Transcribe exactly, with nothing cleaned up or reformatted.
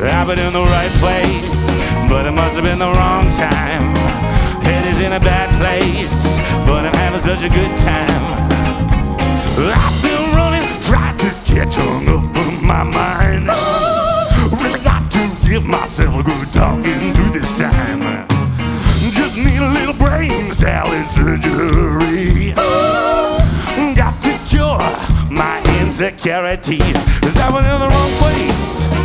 I've been in the right place, but it must have been the wrong time. Head is in a bad place, but I'm having such a good time. I've been running, tried to get hung up in my mind. Really got to give myself a good talking to this time. Just need a little brain salad surgery. Got to cure my insecurities, 'cause I went in the wrong place.